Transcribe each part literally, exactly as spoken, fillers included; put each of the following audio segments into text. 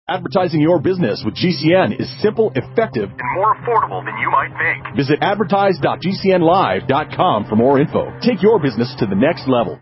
Advertising your business with G C N is simple, effective, and more affordable than you might think. Visit advertise dot g c n live dot com for more info. Take your business to the next level.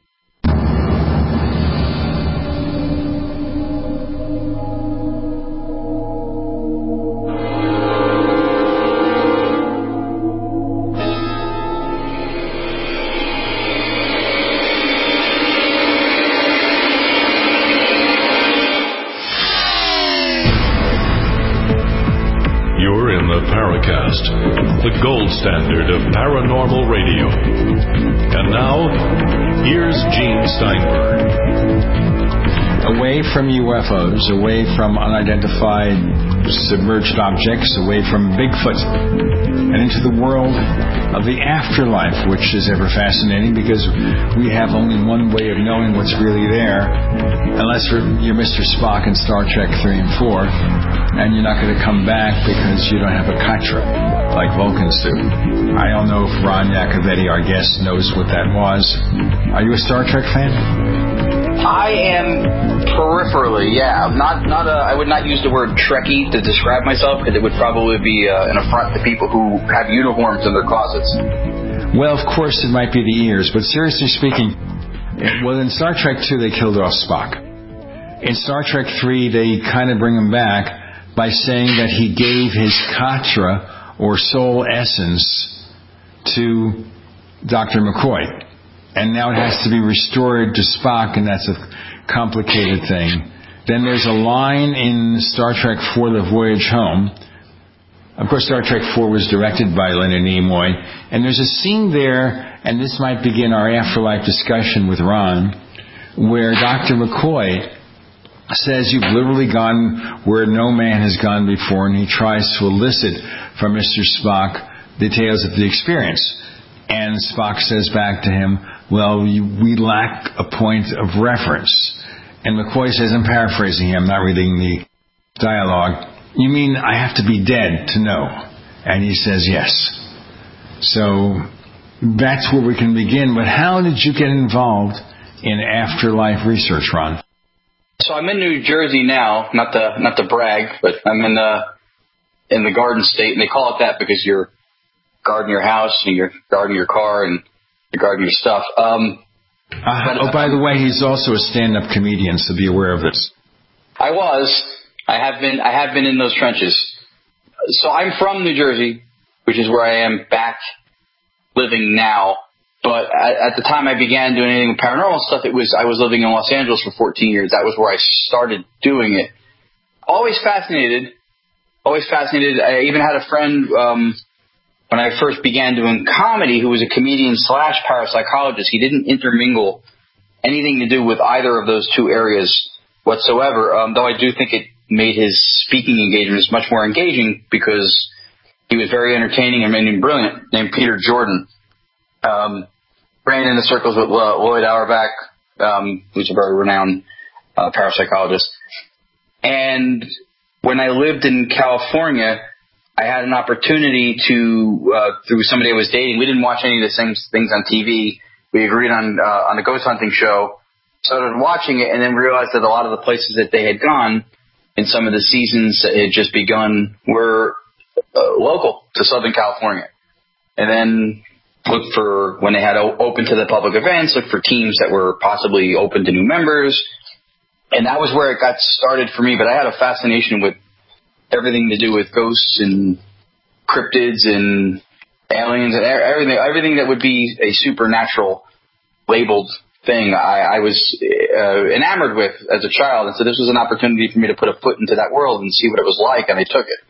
The gold standard of paranormal radio. And now, here's Gene Steinberg. Away from U F Os, away from unidentified submerged objects, away from Bigfoot, and into the world of the afterlife, which is ever fascinating because we have only one way of knowing what's really there, unless you're Mister Spock in Star Trek three and four, and you're not going to come back because you don't have a katra, like Vulcans do. I don't know if Ron Iacovetti, our guest, knows what that was. Are you a Star Trek fan? I am peripherally, yeah. Not, not. A, I would not use the word Trekkie to describe myself because it would probably be uh, an affront to people who have uniforms in their closets. Well, of course, it might be the ears, but seriously speaking, well, in Star Trek two, they killed off Spock. In Star Trek three, they kind of bring him back by saying that he gave his katra, or soul essence, to Doctor McCoy. And now it has to be restored to Spock, and that's a complicated thing. Then there's a line in Star Trek four, The Voyage Home. Of course, Star Trek four was directed by Leonard Nimoy. And there's a scene there, and this might begin our afterlife discussion with Ron, where Doctor McCoy says you've literally gone where no man has gone before, and he tries to elicit from Mister Spock details of the experience. And Spock says back to him, well, you, we lack a point of reference. And McCoy says, I'm paraphrasing him, I'm not reading the dialogue, you mean I have to be dead to know? And he says, yes. So that's where we can begin. But how did you get involved in afterlife research, Ron? So I'm in New Jersey now, not to not to brag, but I'm in the in the Garden State, and they call it that because you're guarding your house and you're guarding your car and you're guarding your stuff. Um, uh, but, oh, by the way, he's also a stand-up comedian, so be aware of this. I was. I have been. I have been in those trenches. So I'm from New Jersey, which is where I am back living now. But at, at the time I began doing anything with paranormal stuff, it was I was living in Los Angeles for fourteen years. That was where I started doing it. Always fascinated. Always fascinated. I even had a friend um, when I first began doing comedy who was a comedian slash parapsychologist. He didn't intermingle anything to do with either of those two areas whatsoever, um, though I do think it made his speaking engagements much more engaging because he was very entertaining and made him brilliant, named Peter Jordan. Um, ran in the circles with uh, Lloyd Auerbach, um, who's a very renowned uh, parapsychologist. And when I lived in California, I had an opportunity to, uh, through somebody I was dating, we didn't watch any of the same things on T V. We agreed on uh, on the ghost hunting show, started watching it, and then realized that a lot of the places that they had gone in some of the seasons that had just begun were uh, local to Southern California. And then looked for, when they had open to the public events, looked for teams that were possibly open to new members. And that was where it got started for me. But I had a fascination with everything to do with ghosts and cryptids and aliens and everything, everything that would be a supernatural labeled thing I, I was uh, enamored with as a child. And so this was an opportunity for me to put a foot into that world and see what it was like, and I took it.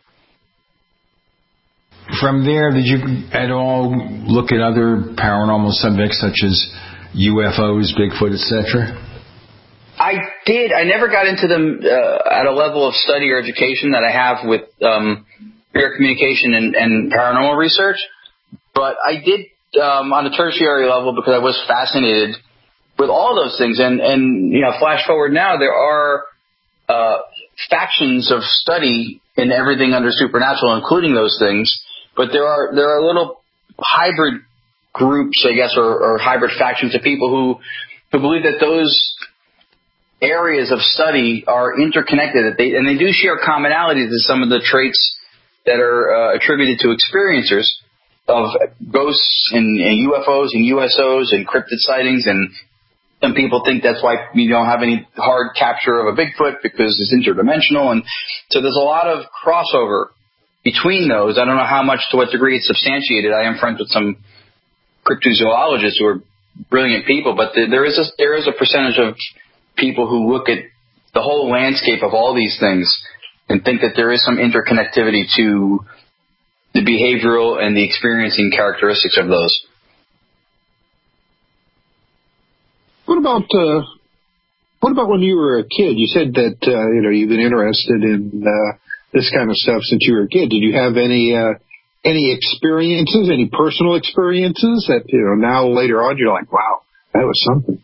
From there, did you at all look at other paranormal subjects such as U F Os, Bigfoot, et cetera? I did. I never got into them uh, at a level of study or education that I have with um, spirit communication and, and paranormal research. But I did um, on a tertiary level because I was fascinated with all those things. And, and you know, flash forward now, there are uh, factions of study in everything under supernatural, including those things. But there are there are little hybrid groups, I guess, or, or hybrid factions of people who who believe that those areas of study are interconnected, that they, and they do share commonalities to some of the traits that are uh, attributed to experiencers of ghosts and, and U F Os and U S Os and cryptid sightings. And some people think that's why you don't have any hard capture of a Bigfoot, because it's interdimensional. And so there's a lot of crossover between those. I don't know how much, to what degree it's substantiated. I am friends with some cryptozoologists who are brilliant people, but there is a, there is a percentage of people who look at the whole landscape of all these things and think that there is some interconnectivity to the behavioral and the experiencing characteristics of those. What about uh, what about when you were a kid? You said that uh, you know you've been interested in uh, this kind of stuff since you were a kid. Did you have any uh, any experiences, any personal experiences that you know now later on you're like, wow, that was something?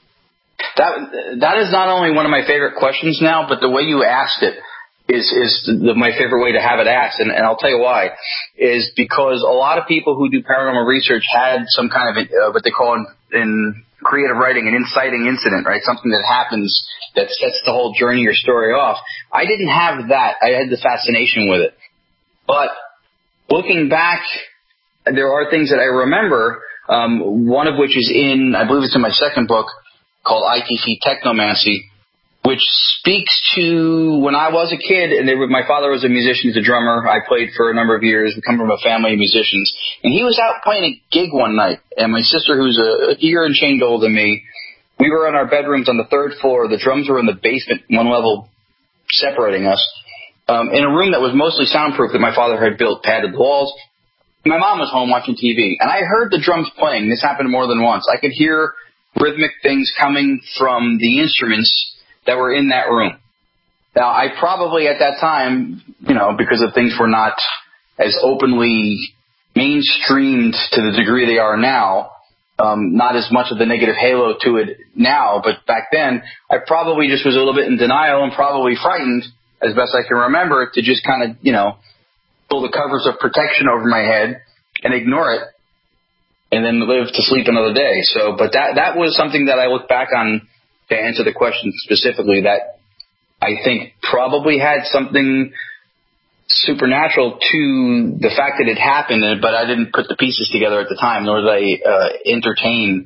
That that is not only one of my favorite questions now, but the way you asked it is is the, my favorite way to have it asked, and, and I'll tell you why. Is because a lot of people who do paranormal research had some kind of uh, what they call in, in creative writing an inciting incident, right? Something that happens that sets the whole journey or story off. I didn't have that. I had the fascination with it. But looking back, there are things that I remember, um, one of which is in, I believe it's in my second book, called I T C Technomancy, which speaks to when I was a kid, and they were, my father was a musician, he's a drummer. I played for a number of years. We come from a family of musicians. And he was out playing a gig one night, and my sister, who's a, a year and change older than me, we were in our bedrooms on the third floor. The drums were in the basement, one level separating us, um, in a room that was mostly soundproof that my father had built, padded walls. My mom was home watching T V, and I heard the drums playing. This happened more than once. I could hear rhythmic things coming from the instruments that were in that room. Now, I probably at that time, you know, because of things were not as openly mainstreamed to the degree they are now, um, not as much of the negative halo to it now, but back then, I probably just was a little bit in denial and probably frightened, as best I can remember, to just kind of, you know, pull the covers of protection over my head and ignore it and then live to sleep another day. So, but that, that was something that I look back on to answer the question specifically, that I think probably had something supernatural to the fact that it happened, but I didn't put the pieces together at the time, nor did I uh, entertain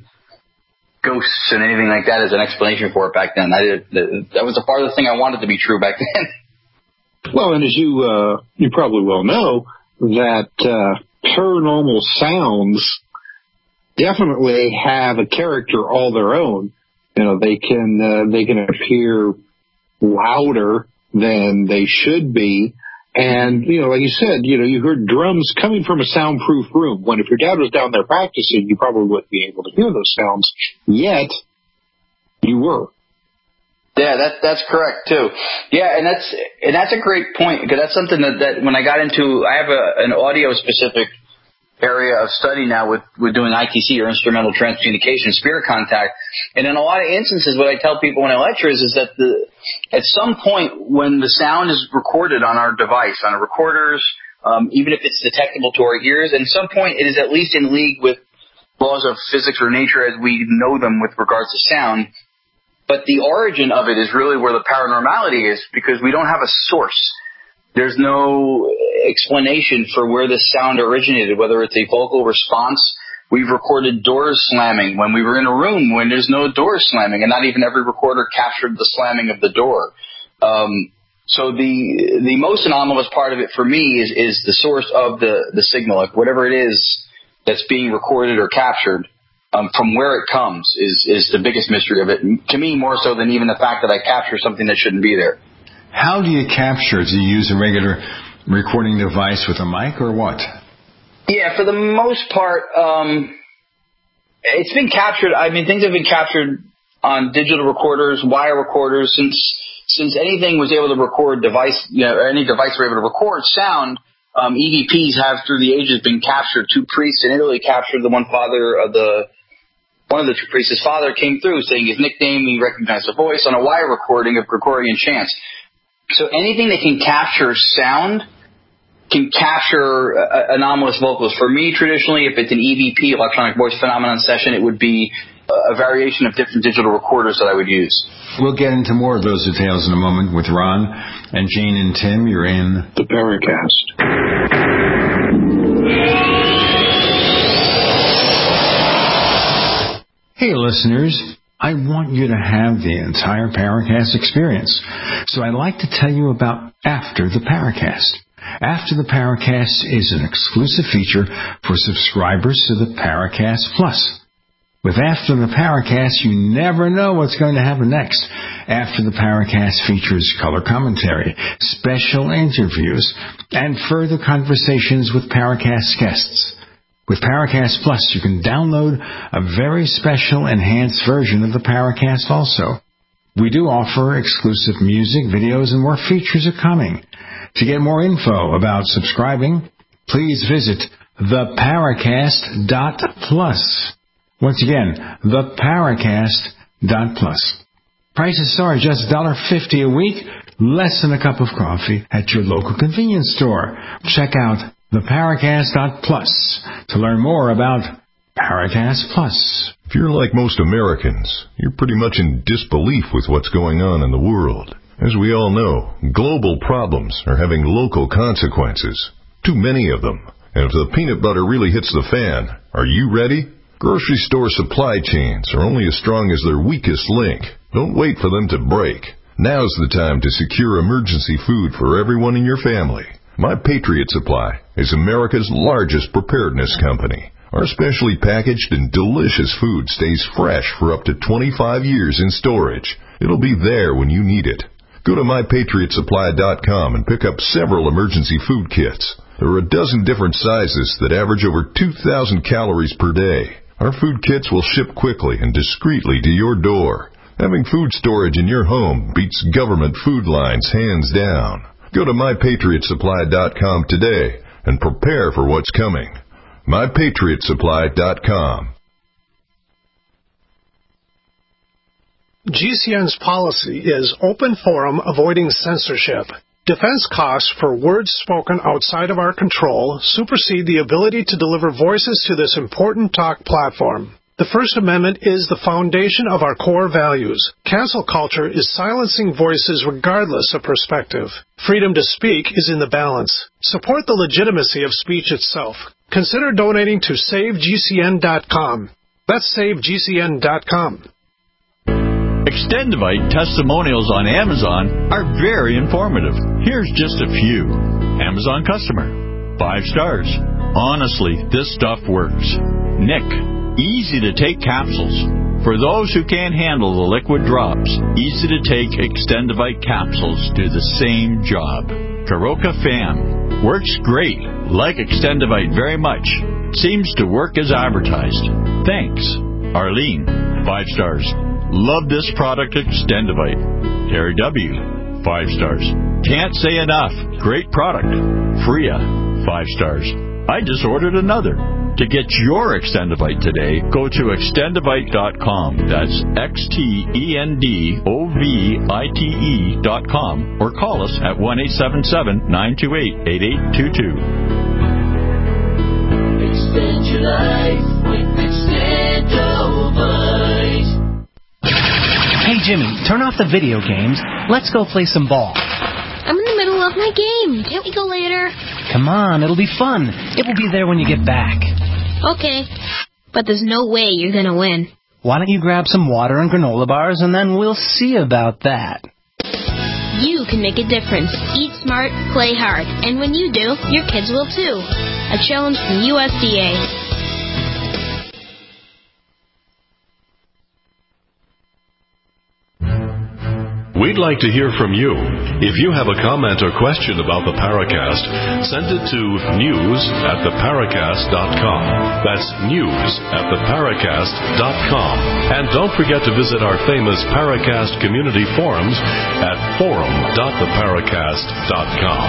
ghosts and anything like that as an explanation for it back then. I did, that was a part of the thing I wanted to be true back then. Well, and as you uh, you probably well know, that uh, paranormal sounds definitely have a character all their own. You know, they can uh, they can appear louder than they should be. And, you know, like you said, you know, you heard drums coming from a soundproof room. When if your dad was down there practicing, you probably wouldn't be able to hear those sounds. Yet, you were. Yeah, that that's correct too. Yeah, and that's and that's a great point, because that's something that, that when I got into, I have a, an audio specific area of study now with, with doing I T C, or instrumental transcommunication, spirit contact. And in a lot of instances, what I tell people when I lecture is, is that the, at some point when the sound is recorded on our device, on our recorders, um, even if it's detectable to our ears, at some point it is at least in league with laws of physics or nature as we know them with regards to sound. But the origin of it is really where the paranormality is, because we don't have a source. There's no explanation for where this sound originated, whether it's a vocal response. We've recorded doors slamming when we were in a room when there's no doors slamming, and not even every recorder captured the slamming of the door. Um, so the the most anomalous part of it for me is, is the source of the, the signal, like whatever it is that's being recorded or captured. Um, from where it comes is, is the biggest mystery of it. To me, more so than even the fact that I capture something that shouldn't be there. How do you capture? Do you use a regular recording device with a mic or what? Yeah, for the most part, um, it's been captured. I mean, things have been captured on digital recorders, wire recorders, since since anything was able to record device, you know, or any device were able to record sound. Um, E V Ps have through the ages been captured. Two priests in Italy captured the one father of the. One of the two priests' father came through saying his nickname, he recognized the voice on a wire recording of Gregorian chants. So anything that can capture sound can capture uh, anomalous vocals. For me, traditionally, if it's an E V P, electronic voice phenomenon session, it would be a variation of different digital recorders that I would use. We'll get into more of those details in a moment with Ron and Gene and Tim. You're in the Paracast. Hey, listeners. I want you to have the entire Paracast experience. So I'd like to tell you about After the Paracast. After the Paracast is an exclusive feature for subscribers to the Paracast Plus. With After the Paracast, you never know what's going to happen next. After the Paracast features color commentary, special interviews, and further conversations with Paracast guests. With Paracast Plus, you can download a very special enhanced version of the Paracast also. We do offer exclusive music, videos, and more features are coming. To get more info about subscribing, please visit the paracast dot plus. Once again, the paracast dot plus. Prices are just one dollar fifty a week, less than a cup of coffee at your local convenience store. Check out the paracast dot plus to learn more about Paracast Plus. If you're like most Americans, you're pretty much in disbelief with what's going on in the world. As we all know, global problems are having local consequences. Too many of them. And if the peanut butter really hits the fan, are you ready? Grocery store supply chains are only as strong as their weakest link. Don't wait for them to break. Now's the time to secure emergency food for everyone in your family. My Patriot Supply is America's largest preparedness company. Our specially packaged and delicious food stays fresh for up to twenty-five years in storage. It'll be there when you need it. Go to my patriot supply dot com and pick up several emergency food kits. There are a dozen different sizes that average over two thousand calories per day. Our food kits will ship quickly and discreetly to your door. Having food storage in your home beats government food lines hands down. Go to my patriot supply dot com today and prepare for what's coming. my patriot supply dot com. G C N's policy is open forum, avoiding censorship. Defense costs for words spoken outside of our control supersede the ability to deliver voices to this important talk platform. The First Amendment is the foundation of our core values. Cancel culture is silencing voices regardless of perspective. Freedom to speak is in the balance. Support the legitimacy of speech itself. Consider donating to save G C N dot com. That's save G C N dot com. Extendivite testimonials on Amazon are very informative. Here's just a few. Amazon customer. Five stars. Honestly, this stuff works. Nick. Easy to take capsules. For those who can't handle the liquid drops, easy to take Extendivite capsules do the same job. Karoka Fam. Works great. Like Extendivite very much. Seems to work as advertised. Thanks. Arlene. Five stars. Love this product, Extendivite. Terry W. Five stars. Can't say enough. Great product. Freya. Five stars. I just ordered another. To get your Extendivite today, go to extendivite dot com. That's X T E N D O V I T E dot com. Or call us at one eight seven seven, nine two eight, eight eight two two. Extend your life with Extendivite. Hey, Jimmy, turn off the video games. Let's go play some ball. I'm in the middle of my game. Can't we go later? Come on, it'll be fun. It will be there when you get back. Okay, but there's no way you're going to win. Why don't you grab some water and granola bars, and then we'll see about that. You can make a difference. Eat smart, play hard. And when you do, your kids will too. A challenge from U S D A. We'd like to hear from you. If you have a comment or question about the Paracast, send it to news at the paracast dot com. That's news at the paracast dot com. And don't forget to visit our famous Paracast community forums at forum dot the paracast dot com.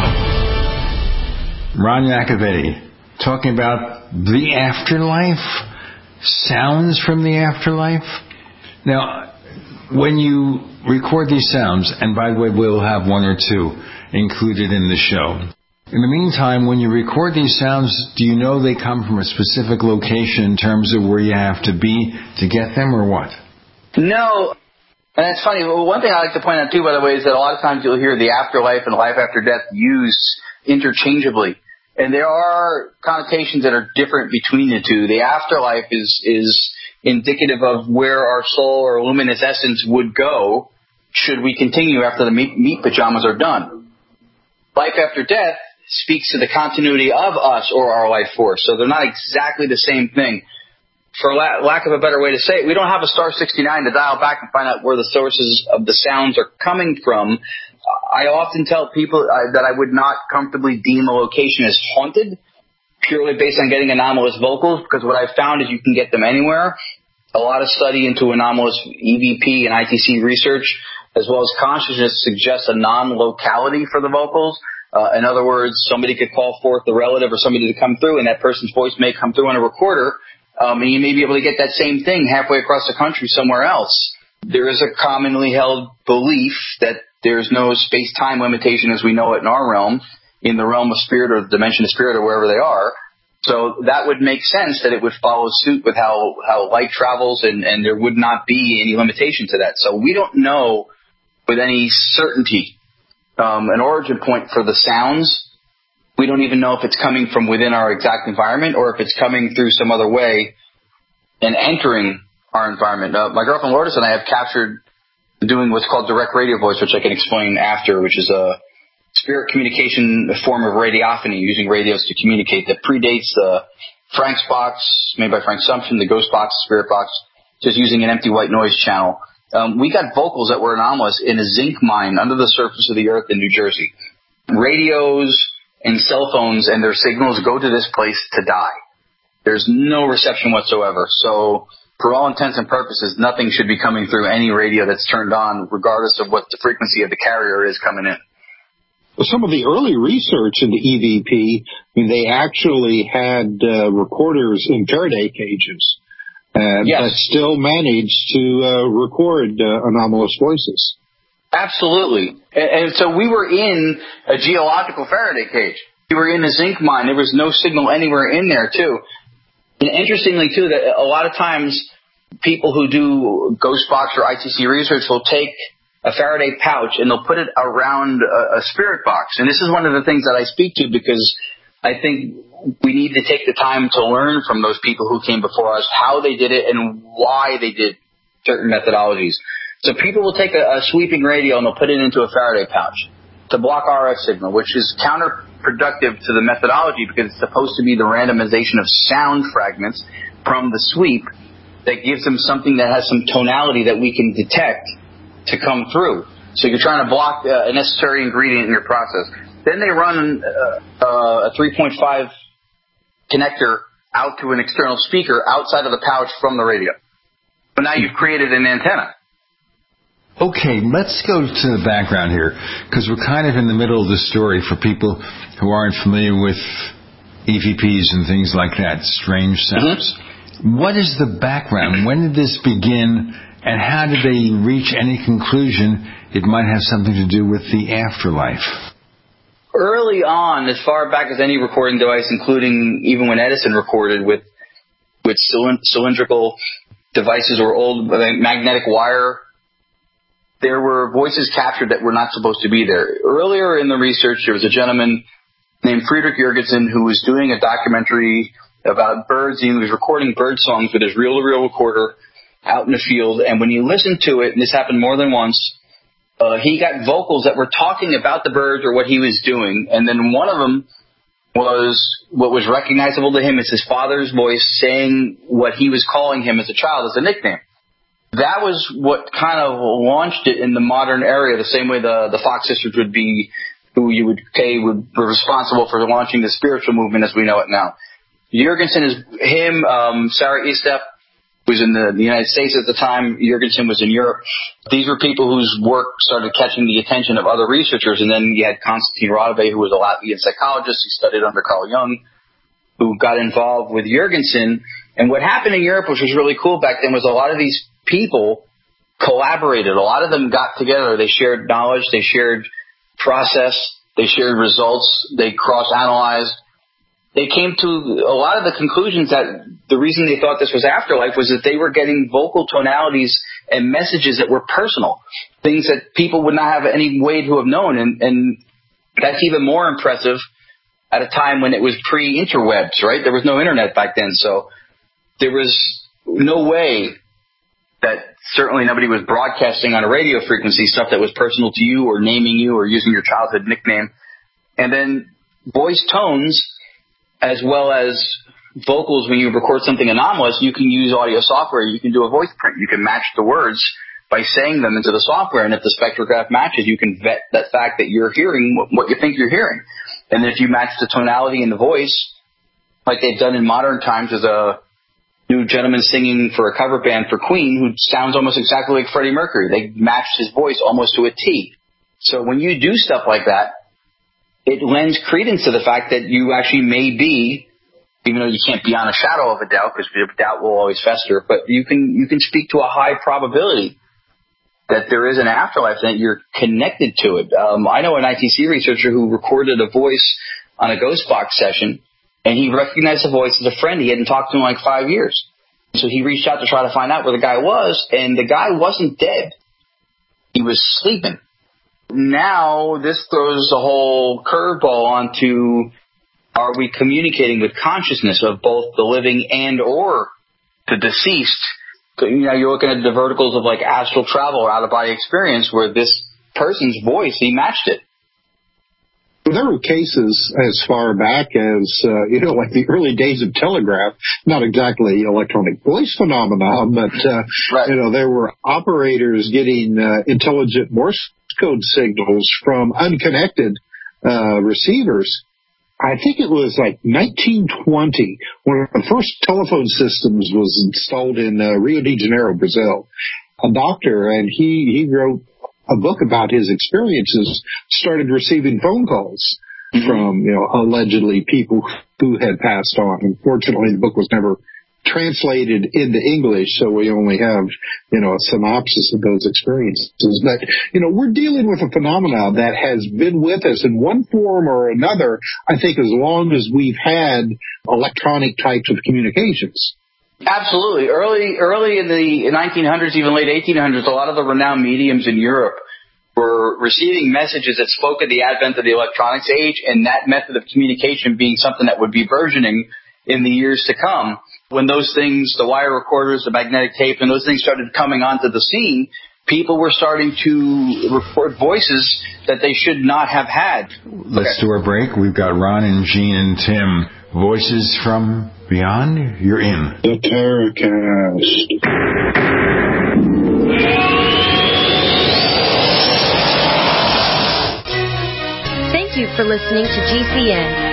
Ron Yacovetti, talking about the afterlife, sounds from the afterlife. Now, when you record these sounds, and by the way, we'll have one or two included in the show, In the meantime, when you record these sounds, do you know they come from a specific location in terms of where you have to be to get them, or what? No. And it's funny. Well, one thing I like to point out, too, by the way, is that a lot of times you'll hear the afterlife and life after death used interchangeably. And there are connotations that are different between the two. The afterlife is is indicative of where our soul or luminous essence would go should we continue after the meat, meat pajamas are done. Life after death speaks to the continuity of us or our life force. So they're not exactly the same thing. For la- lack of a better way to say it, we don't have a star sixty-nine to dial back and find out where the sources of the sounds are coming from. I often tell people uh, that I would not comfortably deem a location as haunted purely based on getting anomalous vocals, because what I've found is you can get them anywhere. A lot of study into anomalous E V P and I T C research, as well as consciousness, suggests a non-locality for the vocals. Uh, in other words, somebody could call forth a relative or somebody to come through, and that person's voice may come through on a recorder, um, and you may be able to get that same thing halfway across the country somewhere else. There is a commonly held belief that there's no space-time limitation as we know it in our realm, in the realm of spirit or the dimension of spirit or wherever they are. So that would make sense that it would follow suit with how, how light travels, and, and there would not be any limitation to that. So we don't know with any certainty um, an origin point for the sounds. We don't even know if it's coming from within our exact environment or if it's coming through some other way and entering our environment. Uh, my girlfriend Lourdes and I have captured doing what's called direct radio voice, which I can explain after, which is a spirit communication form of radiophony, using radios to communicate, that predates the Frank's box, made by Frank Sumption, the Ghost box, Spirit box, just using an empty white noise channel. Um, we got vocals that were anomalous in a zinc mine under the surface of the earth in New Jersey. Radios and cell phones and their signals go to this place to die. There's no reception whatsoever. So for all intents and purposes, nothing should be coming through any radio that's turned on, regardless of what the frequency of the carrier is coming in. Well, some of the early research into E V P, I mean, they actually had uh, recorders in Faraday cages uh, yes. that still managed to uh, record uh, anomalous voices. Absolutely. And, and so we were in a geological Faraday cage. We were in a zinc mine. There was no signal anywhere in there, too. And interestingly, too, that a lot of times people who do ghost box or I T C research will take a Faraday pouch and they'll put it around a, a spirit box. And this is one of the things that I speak to, because I think we need to take the time to learn from those people who came before us, how they did it and why they did certain methodologies. So people will take a, a sweeping radio and they'll put it into a Faraday pouch to block R F signal, which is counterproductive to the methodology, because it's supposed to be the randomization of sound fragments from the sweep that gives them something that has some tonality that we can detect to come through. So you're trying to block uh, a necessary ingredient in your process. Then they run uh, uh, a three point five connector out to an external speaker outside of the pouch from the radio. But now you've created an antenna. Okay, let's go to the background here, because we're kind of in the middle of the story for people who aren't familiar with E V Ps and things like that, strange sounds. Mm-hmm. What is the background? When did this begin, and how did they reach any conclusion it might have something to do with the afterlife? Early on, as far back as any recording device, including even when Edison recorded with with cylindrical devices or old magnetic wire, there were voices captured that were not supposed to be there. Earlier in the research, there was a gentleman named Friedrich Jurgensen who was doing a documentary about birds. He was recording bird songs with his reel-to-reel recorder out in the field. And when he listened to it, and this happened more than once, uh, he got vocals that were talking about the birds or what he was doing. And then one of them was what was recognizable to him as his father's voice saying what he was calling him as a child as a nickname. That was what kind of launched it in the modern era, the same way the, the Fox sisters would be, who you would say would be responsible for launching the spiritual movement as we know it now. Jurgensen is him, um, Sarah Estep was in the, the United States at the time. Jurgensen was in Europe. These were people whose work started catching the attention of other researchers. And then you had Konstantin Raudive, who was a Latvian psychologist who studied under Carl Jung, who got involved with Jurgensen. And what happened in Europe, which was really cool back then, was a lot of these people collaborated. A lot of them got together. They shared knowledge. They shared process. They shared results. They cross-analyzed. They came to a lot of the conclusions that the reason they thought this was afterlife was that they were getting vocal tonalities and messages that were personal, things that people would not have any way to have known. And, and that's even more impressive at a time when it was pre-interwebs, right? There was no internet back then, so there was no way that certainly nobody was broadcasting on a radio frequency stuff that was personal to you or naming you or using your childhood nickname. And then voice tones, as well as vocals, when you record something anomalous, you can use audio software. You can do a voice print. You can match the words by saying them into the software. And if the spectrograph matches, you can vet that fact that you're hearing what you think you're hearing. And if you match the tonality in the voice, like they've done in modern times, there's a new gentleman singing for a cover band for Queen who sounds almost exactly like Freddie Mercury. They matched his voice almost to a T. So when you do stuff like that, it lends credence to the fact that you actually may be, even though you can't be on a shadow of a doubt, because doubt will always fester, but you can you can speak to a high probability that there is an afterlife, that you're connected to it. Um, I know an I T C researcher who recorded a voice on a ghost box session, and he recognized the voice as a friend he hadn't talked to in like five years. So he reached out to try to find out where the guy was, and the guy wasn't dead. He was sleeping. Now this throws a whole curveball onto, are we communicating with consciousness of both the living and or the deceased? You know, you're looking at the verticals of like astral travel or out-of-body experience where this person's voice, he matched it. There were cases as far back as, uh, you know, like the early days of telegraph, not exactly electronic voice phenomenon, but, uh, right. you know, there were operators getting uh, intelligent Morse code signals from unconnected uh, receivers. I think it was like nineteen twenty, one of the first telephone systems was installed in uh, Rio de Janeiro, Brazil. A doctor, and he, he wrote a book about his experiences, started receiving phone calls mm-hmm. from, you know, allegedly people who had passed on. Unfortunately, the book was never translated into English, so we only have, you know, a synopsis of those experiences. But, you know, we're dealing with a phenomenon that has been with us in one form or another, I think, as long as we've had electronic types of communications. Absolutely. Early early in the nineteen hundreds, even late eighteen hundreds, a lot of the renowned mediums in Europe were receiving messages that spoke of the advent of the electronics age, and that method of communication being something that would be burgeoning in the years to come. When those things, the wire recorders, the magnetic tape, and those things started coming onto the scene, people were starting to record voices that they should not have had. Let's okay. do our break. We've got Ron and Gene and Tim. Voices from Beyond, you're in. The Terracast. Thank you for listening to G C N.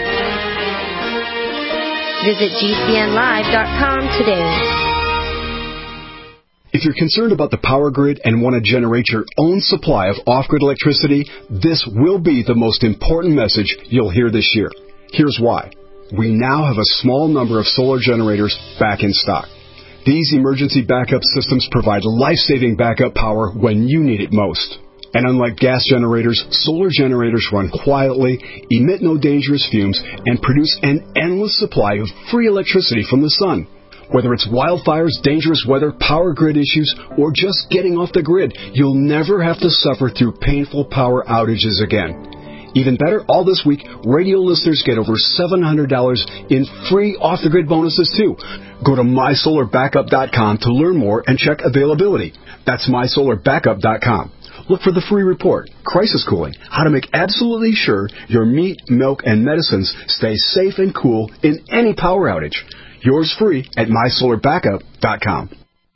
Visit G C N live dot com today. If you're concerned about the power grid and want to generate your own supply of off-grid electricity, this will be the most important message you'll hear this year. Here's why. We now have a small number of solar generators back in stock. These emergency backup systems provide life-saving backup power when you need it most. And unlike gas generators, solar generators run quietly, emit no dangerous fumes, and produce an endless supply of free electricity from the sun. Whether it's wildfires, dangerous weather, power grid issues, or just getting off the grid, you'll never have to suffer through painful power outages again. Even better, all this week, radio listeners get over seven hundred dollars in free off-the-grid bonuses, too. Go to my solar backup dot com to learn more and check availability. That's my solar backup dot com. Look for the free report, Crisis Cooling, how to make absolutely sure your meat, milk, and medicines stay safe and cool in any power outage. Yours free at my solar backup dot com.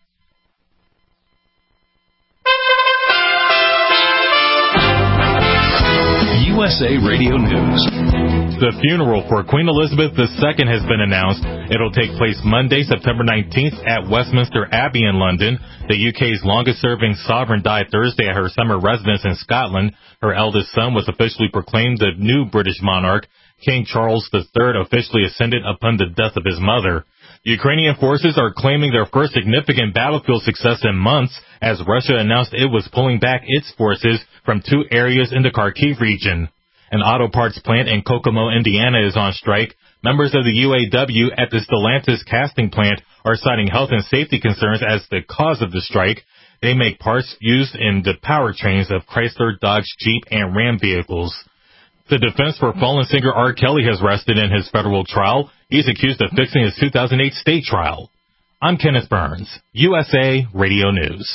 U S A Radio News. The funeral for Queen Elizabeth the Second has been announced. It'll take place Monday, September nineteenth at Westminster Abbey in London. The U K's longest-serving sovereign died Thursday at her summer residence in Scotland. Her eldest son was officially proclaimed the new British monarch. King Charles the Third officially ascended upon the death of his mother. Ukrainian forces are claiming their first significant battlefield success in months as Russia announced it was pulling back its forces from two areas in the Kharkiv region. An auto parts plant in Kokomo, Indiana is on strike. Members of the U A W at the Stellantis casting plant are citing health and safety concerns as the cause of the strike. They make parts used in the powertrains of Chrysler, Dodge, Jeep, and Ram vehicles. The defense for fallen singer R. Kelly has rested in his federal trial. He's accused of fixing his two thousand eight state trial. I'm Kenneth Burns, U S A Radio News.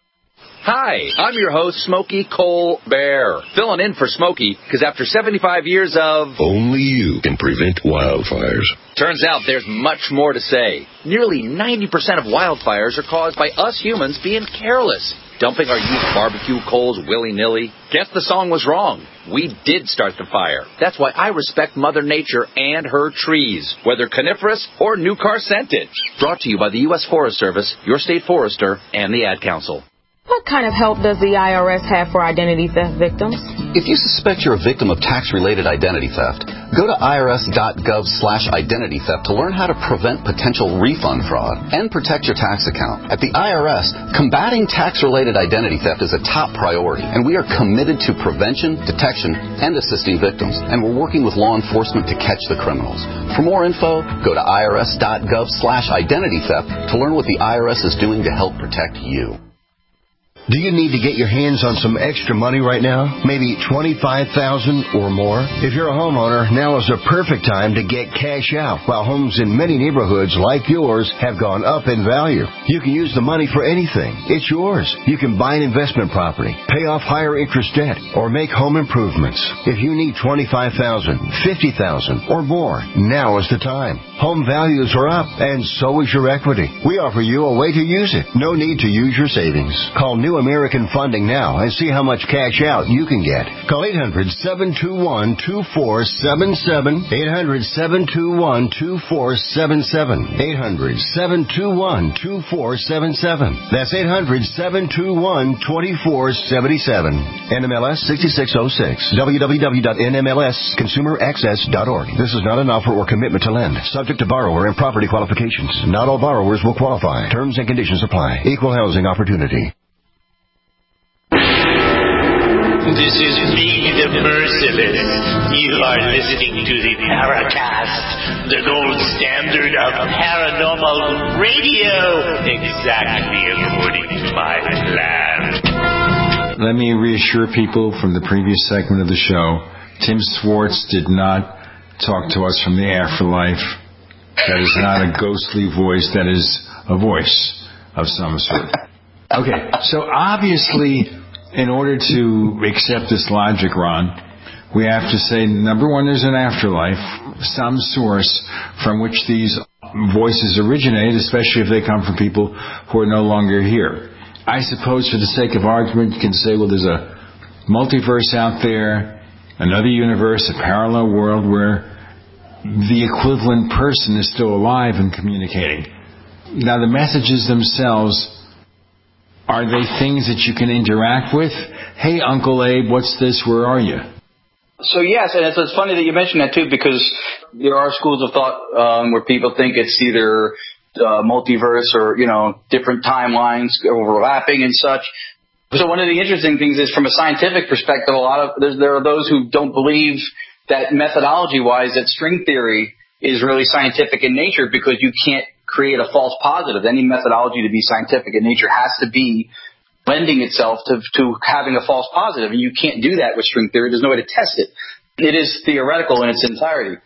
Hi, I'm your host, Smokey Colbert, filling in for Smokey, because after seventy-five years of... Only you can prevent wildfires. Turns out there's much more to say. Nearly ninety percent of wildfires are caused by us humans being careless, dumping our used barbecue coals willy-nilly. Guess the song was wrong. We did start the fire. That's why I respect Mother Nature and her trees, whether coniferous or new car scented. Brought to you by the U S Forest Service, your state forester, and the Ad Council. What kind of help does the I R S have for identity theft victims? If you suspect you're a victim of tax-related identity theft, go to irs.gov slash identity theft to learn how to prevent potential refund fraud and protect your tax account. At the I R S, combating tax-related identity theft is a top priority, and we are committed to prevention, detection, and assisting victims, and we're working with law enforcement to catch the criminals. For more info, go to irs.gov slash identity theft to learn what the I R S is doing to help protect you. Do you need to get your hands on some extra money right now? Maybe twenty-five thousand dollars or more? If you're a homeowner, now is the perfect time to get cash out. While homes in many neighborhoods like yours have gone up in value, you can use the money for anything. It's yours. You can buy an investment property, pay off higher interest debt, or make home improvements. If you need twenty-five thousand dollars, fifty thousand dollars, or more, now is the time. Home values are up, and so is your equity. We offer you a way to use it. No need to use your savings. Call New American Funding now and see how much cash out you can get. Call eight hundred, seven two one, two four seven seven, eight hundred, seven two one, two four seven seven, eight hundred, seven two one, two four seven seven. That's eight hundred, seven two one, two four seven seven. N M L S sixty-six oh six. w w w dot n m l s consumer access dot org. This is not an offer or commitment to lend. Subject to borrower and property qualifications. Not all borrowers will qualify. Terms and conditions apply. Equal housing opportunity. This is me, the Merciless. You are listening to the Paracast, the gold standard of paranormal radio, exactly according to my plan. Let me reassure people from the previous segment of the show, Tim Swartz did not talk to us from the afterlife. That is not a ghostly voice. That is a voice of some sort. Okay, so obviously, in order to accept this logic, Ron, we have to say, number one, there's an afterlife, some source from which these voices originate, especially if they come from people who are no longer here. I suppose, for the sake of argument, you can say, well, there's a multiverse out there, another universe, a parallel world where the equivalent person is still alive and communicating. Now, the messages themselves, are they things that you can interact with? Hey, Uncle Abe, what's this? Where are you? So, yes, and it's, it's funny that you mentioned that, too, because there are schools of thought um, where people think it's either uh, multiverse or, you know, different timelines overlapping and such. So one of the interesting things is, from a scientific perspective, a lot of there's, there are those who don't believe that methodology-wise that string theory is really scientific in nature, because you can't create a false positive. Any methodology to be scientific in nature has to be lending itself to, to having a false positive, and you can't do that with string theory. There's no way to test it. It is theoretical in its entirety.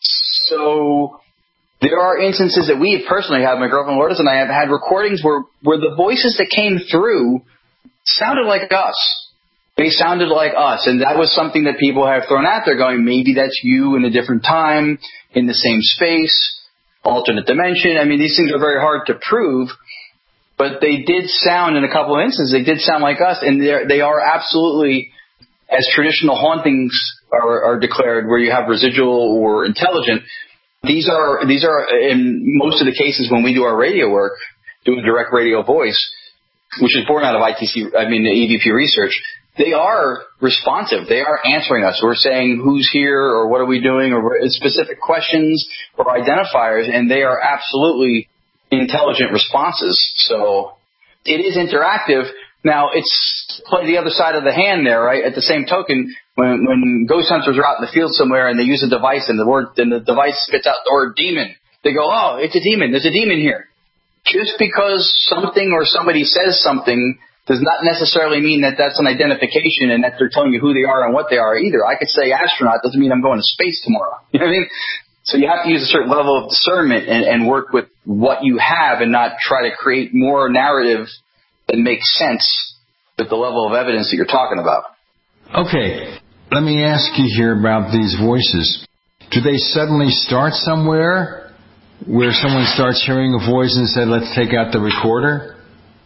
So there are instances that we personally have, my girlfriend Lourdes and I have had recordings where, where the voices that came through sounded like us. They sounded like us, and that was something that people have thrown out there, going, maybe that's you in a different time, in the same space, alternate dimension. I mean, these things are very hard to prove, but they did sound, in a couple of instances, they did sound like us, and they are absolutely, as traditional hauntings are, are declared, where you have residual or intelligent. These are, these are in most of the cases when we do our radio work, doing direct radio voice, which is born out of I T C, I mean, the E V P research. They are responsive. They are answering us. We're saying who's here or what are we doing, or specific questions or identifiers, and they are absolutely intelligent responses. So it is interactive, Now, it's play the other side of the hand there, right? At the same token, when when ghost hunters are out in the field somewhere and they use a device and the word and the device spits out the word demon, they go, oh, it's a demon. There's a demon here. Just because something or somebody says something does not necessarily mean that that's an identification and that they're telling you who they are and what they are either. I could say astronaut doesn't mean I'm going to space tomorrow. You know what I mean? So you have to use a certain level of discernment and, and work with what you have and not try to create more narrative that makes sense with the level of evidence that you're talking about. Okay, let me ask you here about these voices. Do they suddenly start somewhere where someone starts hearing a voice and said, let's take out the recorder?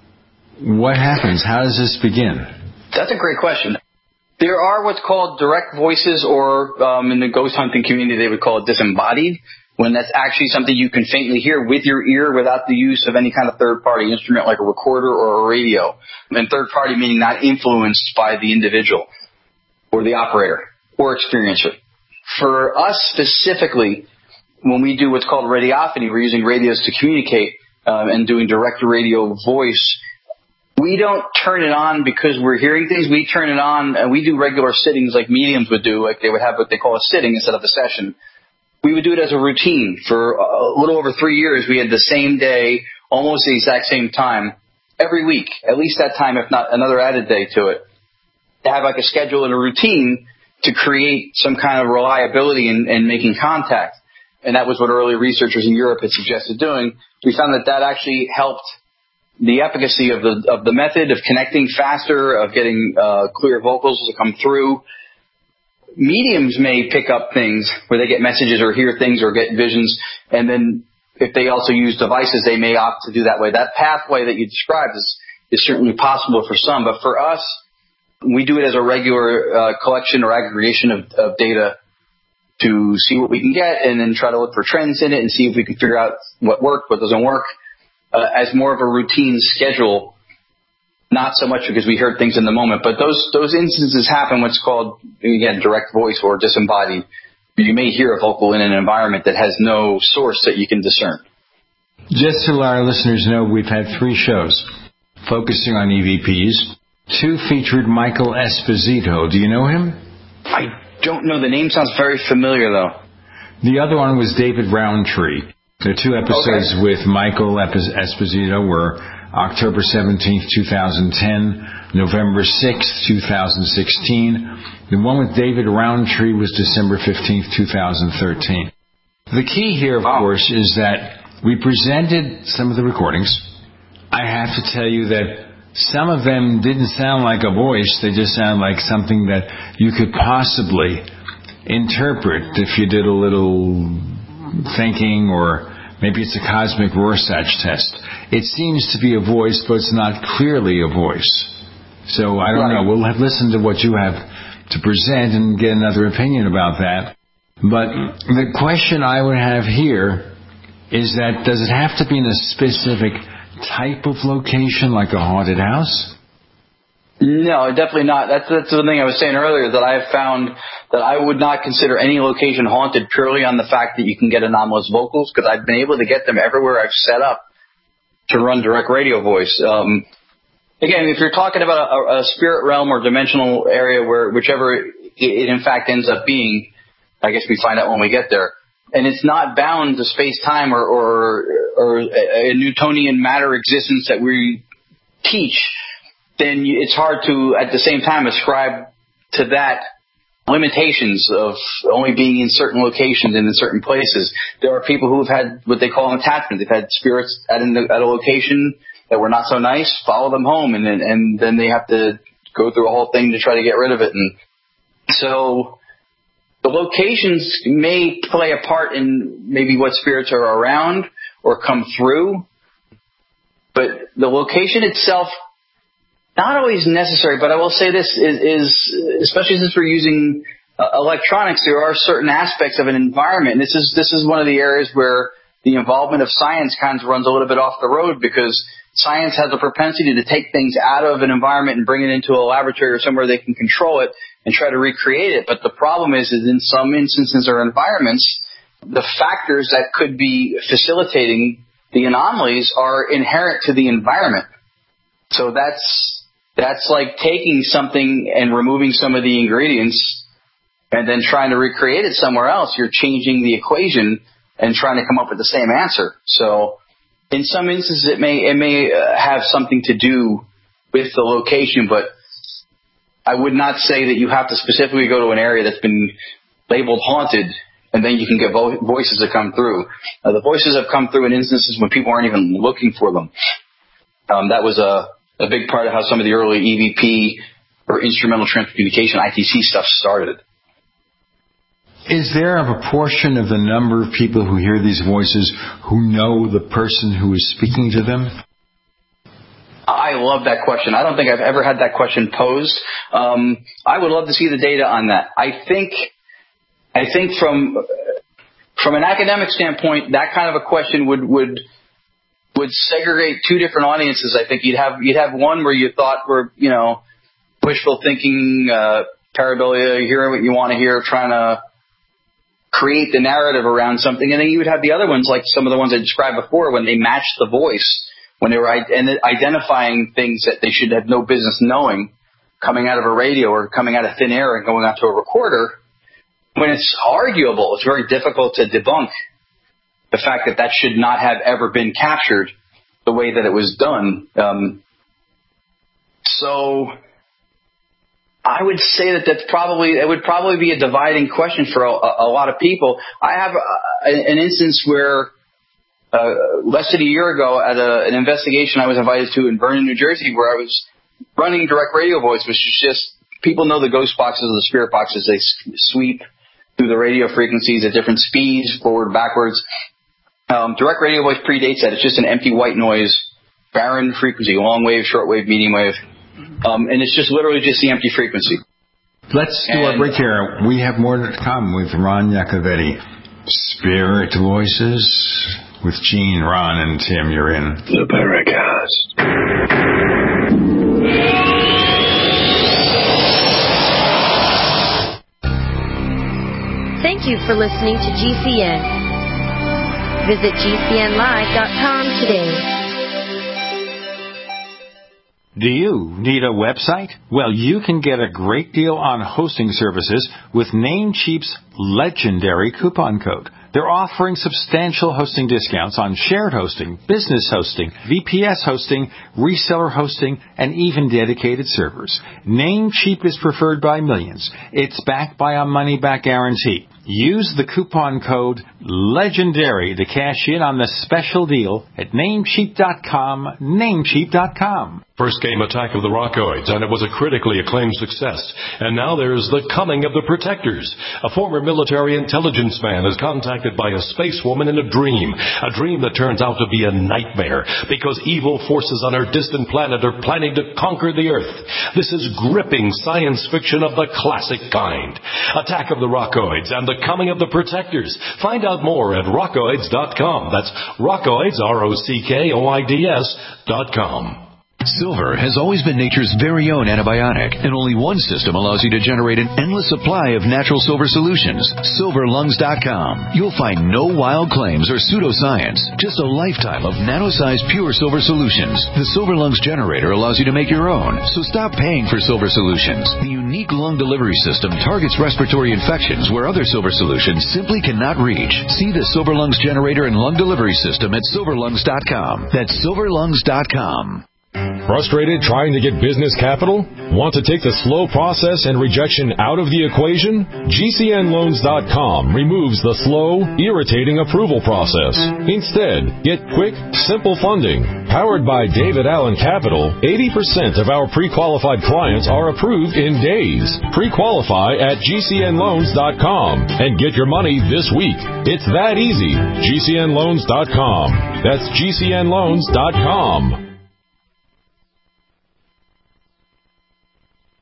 What happens? How does this begin? That's a great question. There are what's called direct voices, or um, in the ghost hunting community they would call it disembodied, when that's actually something you can faintly hear with your ear without the use of any kind of third-party instrument like a recorder or a radio. And third-party meaning not influenced by the individual or the operator or experiencer. For us specifically, when we do what's called radiophony, we're using radios to communicate uh, and doing direct radio voice. We don't turn it on because we're hearing things. We turn it on, and we do regular sittings like mediums would do. Like they would have what they call a sitting instead of a session. We would do it as a routine. For a little over three years, we had the same day, almost the exact same time, every week, at least that time, if not another added day to it. To have like a schedule and a routine to create some kind of reliability in, in making contact. And that was what early researchers in Europe had suggested doing. We found that that actually helped the efficacy of the of the method of connecting faster, of getting uh, clear vocals to come through. Mediums may pick up things where they get messages or hear things or get visions, and then if they also use devices, they may opt to do that way. That pathway that you described is, is certainly possible for some, but for us, we do it as a regular uh, collection or aggregation of, of data to see what we can get and then try to look for trends in it and see if we can figure out what worked, what doesn't work. Uh, as more of a routine schedule, not so much because we heard things in the moment, but those those instances happen, what's called, again, direct voice or disembodied. You may hear a vocal in an environment that has no source that you can discern. Just to let our listeners know, we've had three shows focusing on E V Ps. Two featured Michael Esposito. Do you know him? I don't know. The name sounds very familiar, though. The other one was David Roundtree. The two episodes okay. with Michael Esposito were October seventeenth, twenty ten, November sixth, twenty sixteen. The one with David Roundtree was December fifteenth, twenty thirteen. The key here, of wow. course, is that we presented some of the recordings. I have to tell you that some of them didn't sound like a voice. They just sound like something that you could possibly interpret if you did a little thinking, or maybe it's a cosmic Rorschach test. It seems to be a voice, but it's not clearly a voice. So I don't right. know. We'll have listened to what you have to present and get another opinion about that. But the question I would have here is that does it have to be in a specific type of location, like a haunted house? No, definitely not. That's, that's the thing I was saying earlier, that I have found that I would not consider any location haunted purely on the fact that you can get anomalous vocals, because I've been able to get them everywhere I've set up to run direct radio voice. Um, again, if you're talking about a, a spirit realm or dimensional area, where whichever it, it in fact ends up being, I guess we find out when we get there, and it's not bound to space-time or, or, or a Newtonian matter existence that we teach, then it's hard to, at the same time, ascribe to that limitations of only being in certain locations and in certain places. There are people who have had what they call an attachment. They've had spirits at, an, at a location that were not so nice, follow them home, and then, and then they have to go through a whole thing to try to get rid of it. And so the locations may play a part in maybe what spirits are around or come through, but the location itself, not always necessary. But I will say this is, is especially since we're using uh, electronics, there are certain aspects of an environment. And this is this is one of the areas where the involvement of science kind of runs a little bit off the road, because science has a propensity to take things out of an environment and bring it into a laboratory or somewhere they can control it and try to recreate it. But the problem is, is in some instances or environments, the factors that could be facilitating the anomalies are inherent to the environment. So that's that's like taking something and removing some of the ingredients and then trying to recreate it somewhere else. You're changing the equation and trying to come up with the same answer. So in some instances, it may it may uh, have something to do with the location, but I would not say that you have to specifically go to an area that's been labeled haunted, and then you can get vo- voices that come through. Uh, the voices have come through in instances when people aren't even looking for them. Um, that was a, a big part of how some of the early E V P or instrumental transcommunication, I T C stuff started. Is there a proportion of the number of people who hear these voices who know the person who is speaking to them? I love that question. I don't think I've ever had that question posed. Um, I would love to see the data on that. I think, I think from from an academic standpoint, that kind of a question would would would segregate two different audiences. I think you'd have you'd have one where you thought were you know wishful thinking, uh, pareidolia, hearing what you want to hear, trying to create the narrative around something, and then you would have the other ones like some of the ones I described before when they matched the voice. When they were identifying things that they should have no business knowing coming out of a radio or coming out of thin air and going onto a recorder, when it's arguable, it's very difficult to debunk the fact that that should not have ever been captured the way that it was done. Um, so I would say that that's probably, it would probably be a dividing question for a, a lot of people. I have a, an instance where Uh, less than a year ago at a, an investigation I was invited to in Vernon, New Jersey, where I was running direct radio voice, which is just, people know the ghost boxes or the spirit boxes. They sweep through the radio frequencies at different speeds, forward, backwards. Um, direct radio voice predates that. It's just an empty white noise, barren frequency, long wave, short wave, medium wave. Um, and it's just literally just the empty frequency. Let's do and, our break here. We have more to come with Ron Iacovetti. Spirit voices. With Gene, Ron, and Tim, you're in the Paracast. Thank you for listening to G C N. Visit G C N live dot com today. Do you need a website? Well, you can get a great deal on hosting services with Namecheap's legendary coupon code. They're offering substantial hosting discounts on shared hosting, business hosting, V P S hosting, reseller hosting, and even dedicated servers. Namecheap is preferred by millions. It's backed by a money-back guarantee. Use the coupon code LEGENDARY to cash in on the special deal at namecheap dot com, namecheap dot com. First came Attack of the Rockoids, and it was a critically acclaimed success. And now there's The Coming of the Protectors. A former military intelligence man is contacted by a space woman in a dream, a dream that turns out to be a nightmare because evil forces on her distant planet are planning to conquer the Earth. This is gripping science fiction of the classic kind. Attack of the Rockoids and The Coming of the Protectors. Find out more at rockoids dot com. That's Rockoids, R O C K O I D S dot com. Silver has always been nature's very own antibiotic, and only one system allows you to generate an endless supply of natural silver solutions. silver lungs dot com. You'll find no wild claims or pseudoscience, just a lifetime of nano-sized pure silver solutions. The Silver Lungs generator allows you to make your own, so stop paying for silver solutions. The unique lung delivery system targets respiratory infections where other silver solutions simply cannot reach. See the Silver Lungs generator and lung delivery system at silver lungs dot com. That's silver lungs dot com. Frustrated trying to get business capital? Want to take the slow process and rejection out of the equation? G C N loans dot com removes the slow, irritating approval process. Instead, get quick, simple funding. Powered by David Allen Capital, eighty percent of our pre-qualified clients are approved in days. Pre-qualify at G C N loans dot com and get your money this week. It's that easy. G C N loans dot com. That's G C N loans dot com.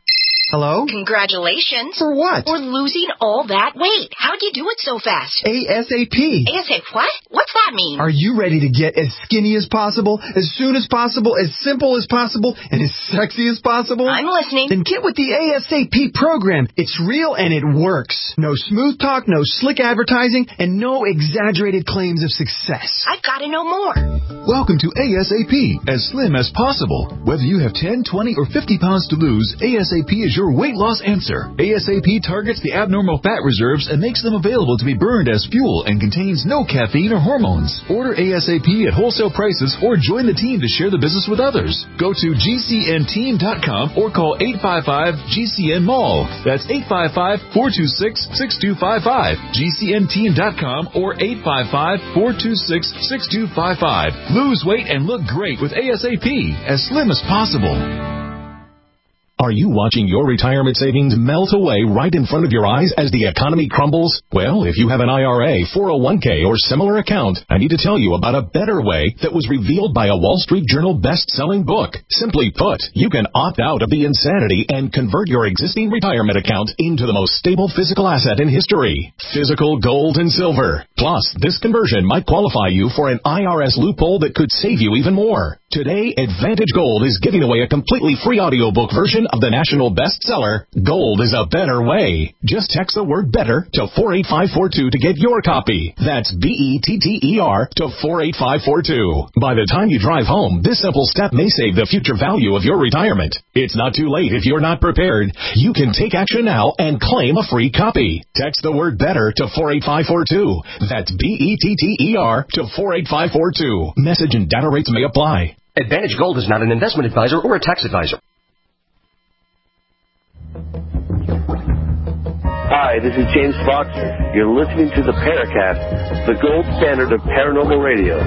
Hello? Congratulations. For what? For losing all that weight. How'd you do it so fast? ASAP. ASAP what? What's that mean? Are you ready to get as skinny as possible, as soon as possible, as simple as possible, and as sexy as possible? I'm listening. Then get with the ASAP program. It's real and it works. No smooth talk, no slick advertising, and no exaggerated claims of success. I've got to know more. Welcome to ASAP, as slim as possible. Whether you have ten, twenty, or fifty pounds to lose, ASAP is your weight loss answer. ASAP targets the abnormal fat reserves and makes them available to be burned as fuel and contains no caffeine or hormones. Order ASAP at wholesale prices or join the team to share the business with others. Go to G C N team dot com or call eight five five G C N mall. That's eight five five, four two six, six two five five. G C N team dot com or eight five five, four two six, six two five five. Lose weight and look great with ASAP, as slim as possible. Are you watching your retirement savings melt away right in front of your eyes as the economy crumbles? Well, if you have an I R A, four oh one k, or similar account, I need to tell you about a better way that was revealed by a Wall Street Journal best-selling book. Simply put, you can opt out of the insanity and convert your existing retirement account into the most stable physical asset in history, physical gold and silver. Plus, this conversion might qualify you for an I R S loophole that could save you even more. Today, Advantage Gold is giving away a completely free audiobook version of the national bestseller, Gold is a Better Way. Just text the word better to four eight five four two to get your copy. That's B E T T E R to four eight five four two. By the time you drive home, this simple step may save the future value of your retirement. It's not too late if you're not prepared. You can take action now and claim a free copy. Text the word better to four eight five four two. That's B E T T E R to four eight five four two. Message and data rates may apply. Advantage Gold is not an investment advisor or a tax advisor. Hi, this is James Fox. You're listening to the Paracast, the gold standard of paranormal radio.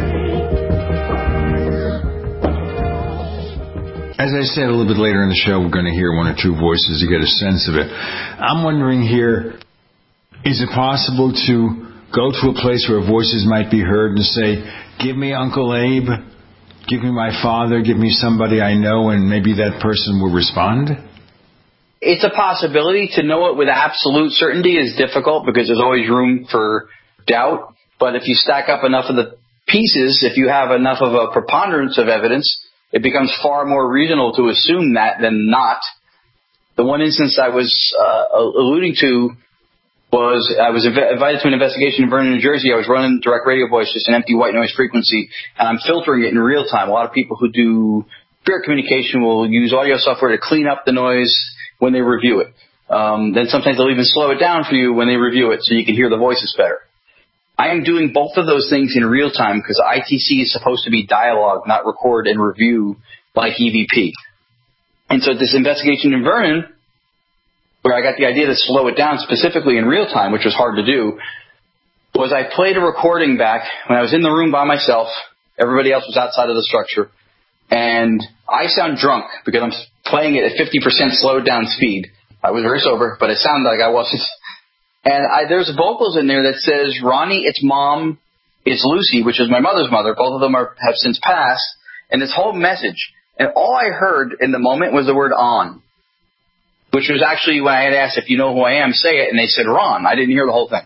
As I said a little bit later in the show, we're going to hear one or two voices to get a sense of it. I'm wondering here, is it possible to go to a place where voices might be heard and say, give me Uncle Abe, give me my father, give me somebody I know, and maybe that person will respond? It's a possibility. To know it with absolute certainty is difficult because there's always room for doubt. But if you stack up enough of the pieces, if you have enough of a preponderance of evidence, it becomes far more reasonable to assume that than not. The one instance I was uh, alluding to was I was inv- invited to an investigation in Vernon, New Jersey. I was running direct radio voice, just an empty white noise frequency, and I'm filtering it in real time. A lot of people who do spirit communication will use audio software to clean up the noise when they review it. Um, then sometimes they'll even slow it down for you when they review it so you can hear the voices better. I am doing both of those things in real time because I T C is supposed to be dialogue, not record and review like E V P. And so this investigation in Vernon, where I got the idea to slow it down specifically in real time, which was hard to do, was I played a recording back when I was in the room by myself. Everybody else was outside of the structure. And I sound drunk because I'm playing it at fifty percent slowed down speed. I was very sober, but it sounded like I wasn't. And I, there's vocals in there that says, Ronnie, it's Mom, it's Lucy, which is my mother's mother. Both of them are, have since passed. And this whole message. And all I heard in the moment was the word on, which was actually when I had asked if you know who I am, say it. And they said Ron. I didn't hear the whole thing.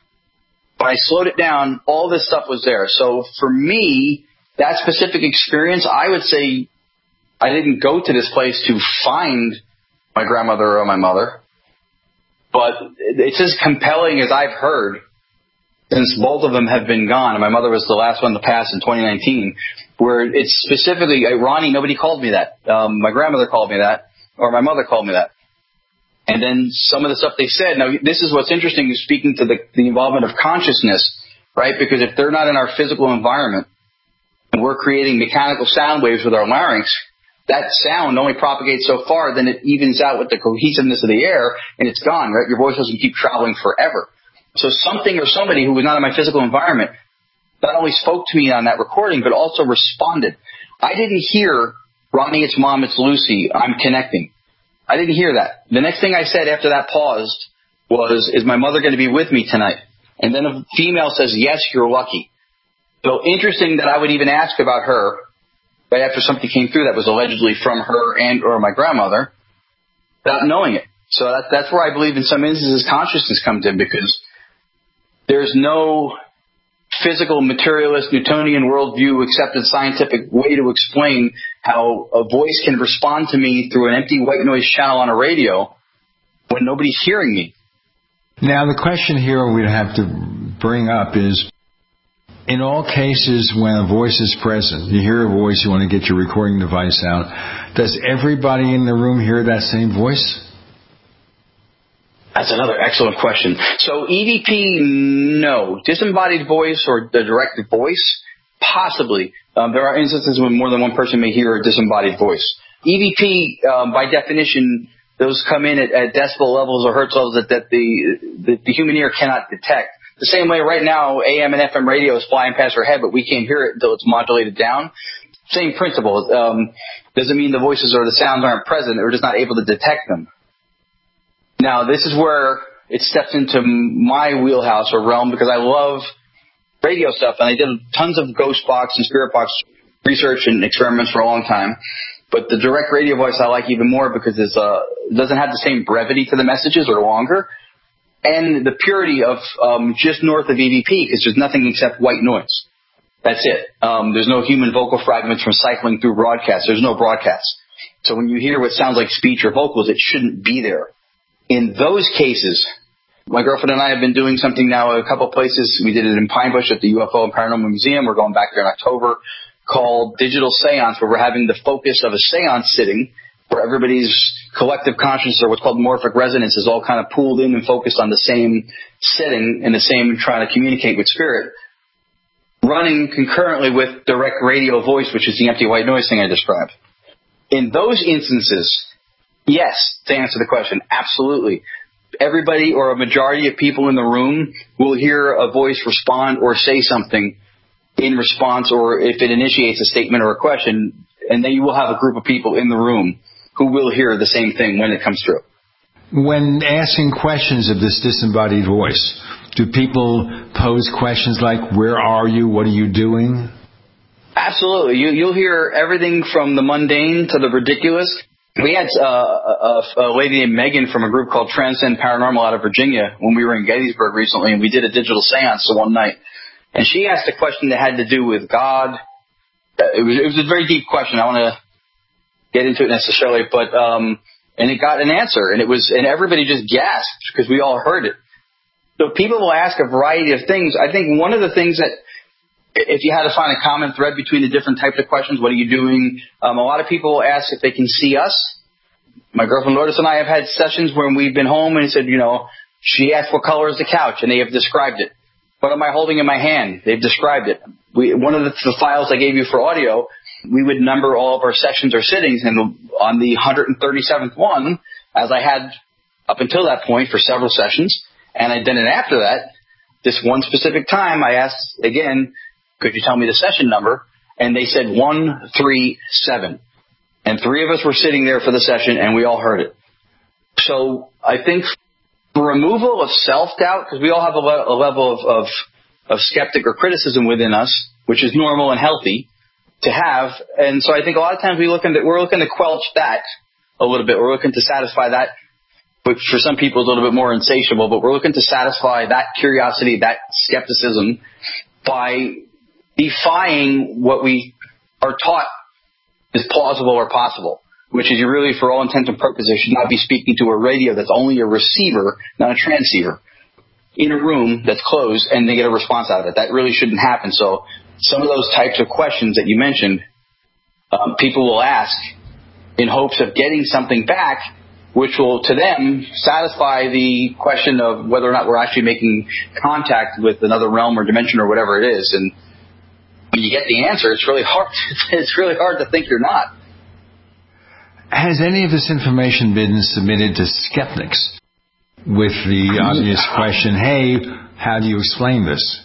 But I slowed it down. All this stuff was there. So for me, that specific experience, I would say I didn't go to this place to find my grandmother or my mother. But it's as compelling as I've heard since both of them have been gone. And my mother was the last one to pass in twenty nineteen, where it's specifically, Ronnie, nobody called me that. Um, my grandmother called me that, or my mother called me that. And then some of the stuff they said. Now, this is what's interesting, is speaking to the, the involvement of consciousness, right? Because if they're not in our physical environment and we're creating mechanical sound waves with our larynx, that sound only propagates so far, then it evens out with the cohesiveness of the air, and it's gone, right? Your voice doesn't keep traveling forever. So something or somebody who was not in my physical environment not only spoke to me on that recording, but also responded. I didn't hear, Ronnie, it's Mom, it's Lucy, I'm connecting. I didn't hear that. The next thing I said after that paused was, is my mother going to be with me tonight? And then a female says, yes, you're lucky. So interesting that I would even ask about her right after something came through that was allegedly from her and or my grandmother. without knowing it. So that, that's where I believe in some instances consciousness comes in, because there's no physical, materialist, Newtonian worldview accepted scientific way to explain how a voice can respond to me through an empty white noise channel on a radio when nobody's hearing me. Now, the question here we'd have to bring up is, in all cases when a voice is present, you hear a voice, you want to get your recording device out, does everybody in the room hear that same voice? That's another excellent question. So E V P, no. Disembodied voice or the direct voice, possibly. Um, there are instances when more than one person may hear a disembodied voice. E V P, um, by definition, those come in at, at decibel levels or hertz levels that, that the, the the human ear cannot detect. The same way right now, A M and F M radio is flying past our head, but we can't hear it until it's modulated down. Same principle. Um, doesn't mean the voices or the sounds aren't present. We're just not able to detect them. Now, this is where it steps into my wheelhouse or realm, because I love radio stuff, and I did tons of ghost box and spirit box research and experiments for a long time. But the direct radio voice I like even more because it's, uh, it doesn't have the same brevity to the messages or longer, and the purity of um, just north of E V P, because there's nothing except white noise. That's it. Um, there's no human vocal fragments from cycling through broadcasts. There's no broadcasts. So when you hear what sounds like speech or vocals, it shouldn't be there. In those cases, my girlfriend and I have been doing something now at a couple places. We did it in Pine Bush at the U F O and Paranormal Museum. We're going back there in October, called Digital Seance, where we're having the focus of a seance sitting where everybody's collective consciousness, or what's called morphic resonance, is all kind of pooled in and focused on the same setting and the same trying to communicate with spirit, running concurrently with direct radio voice, which is the empty white noise thing I described. In those instances, yes, to answer the question, absolutely. Everybody or a majority of people in the room will hear a voice respond or say something in response, or if it initiates a statement or a question, and then you will have a group of people in the room who will hear the same thing when it comes through. When asking questions of this disembodied voice, do people pose questions like, where are you? What are you doing? Absolutely. You, you'll hear everything from the mundane to the ridiculous. We had uh, a, a lady named Megan from a group called Transcend Paranormal out of Virginia when we were in Gettysburg recently, and we did a digital seance one night. And she asked a question that had to do with God. It was, it was a very deep question. I want to get into it necessarily, but um, and it got an answer, and it was, and everybody just gasped because we all heard it. So people will ask a variety of things. I think one of the things that, if you had to find a common thread between the different types of questions, what are you doing? Um, a lot of people ask if they can see us. My girlfriend Lourdes and I have had sessions when we've been home and said, you know, she asked what color is the couch, and they have described it. What am I holding in my hand? They've described it. We, one of the, the files I gave you for audio, we would number all of our sessions or sittings, and on the one hundred thirty-seventh one, as I had up until that point for several sessions, and I did it after that, this one specific time I asked again, could you tell me the session number? And they said one three seven. And three of us were sitting there for the session, and we all heard it. So I think the removal of self-doubt, because we all have a, le- a level of, of, of skeptic or criticism within us, which is normal and healthy to have. And so I think a lot of times we look into, we're looking to quelch that a little bit. We're looking to satisfy that, which for some people is a little bit more insatiable, but we're looking to satisfy that curiosity, that skepticism by defying what we are taught is plausible or possible, which is you really, for all intents and purposes, should not be speaking to a radio that's only a receiver, not a transceiver, in a room that's closed, and they get a response out of it. That really shouldn't happen. So some of those types of questions that you mentioned, um, people will ask in hopes of getting something back, which will, to them, satisfy the question of whether or not we're actually making contact with another realm or dimension or whatever it is. And when you get the answer, it's really hard. It's really hard to think you're not. Has any of this information been submitted to skeptics with the obvious question, hey, how do you explain this?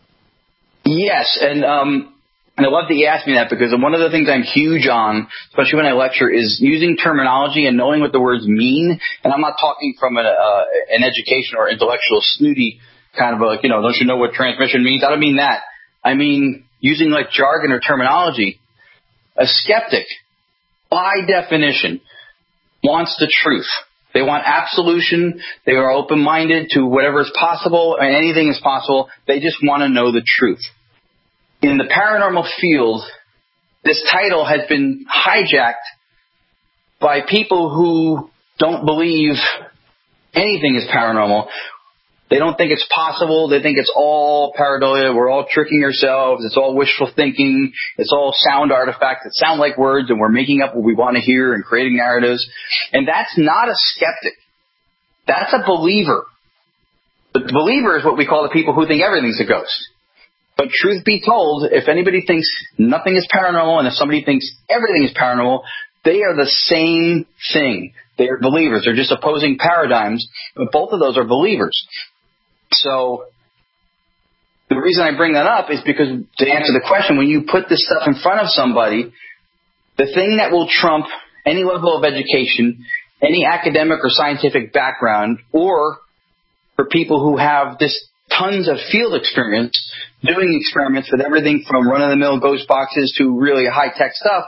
Yes, and um, and I love that you asked me that, because one of the things I'm huge on, especially when I lecture, is using terminology and knowing what the words mean. And I'm not talking from a, uh, an education or intellectual snooty kind of like, you know, don't you know what transmission means? I don't mean that. I mean using like jargon or terminology. A skeptic, by definition, wants the truth. They want absolution. They are open-minded to whatever is possible, and anything is possible. They just want to know the truth. In the paranormal field, this title has been hijacked by people who don't believe anything is paranormal. They don't think it's possible. They think it's all pareidolia. We're all tricking ourselves. It's all wishful thinking. It's all sound artifacts that sound like words, and we're making up what we want to hear and creating narratives. And that's not a skeptic. That's a believer. The believer is what we call the people who think everything's a ghost. But truth be told, if anybody thinks nothing is paranormal and if somebody thinks everything is paranormal, they are the same thing. They are believers. They're just opposing paradigms, but both of those are believers. So the reason I bring that up is because, to answer the question, when you put this stuff in front of somebody, the thing that will trump any level of education, any academic or scientific background, or for people who have this tons of field experience doing experiments with everything from run-of-the-mill ghost boxes to really high-tech stuff,